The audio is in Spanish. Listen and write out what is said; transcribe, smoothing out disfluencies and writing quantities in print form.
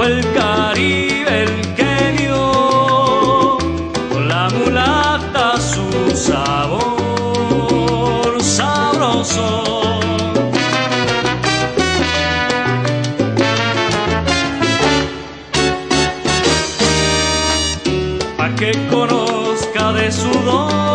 Fue el Caribe el que dio con la mulata su sabor sabroso. Pa' que conozca de su don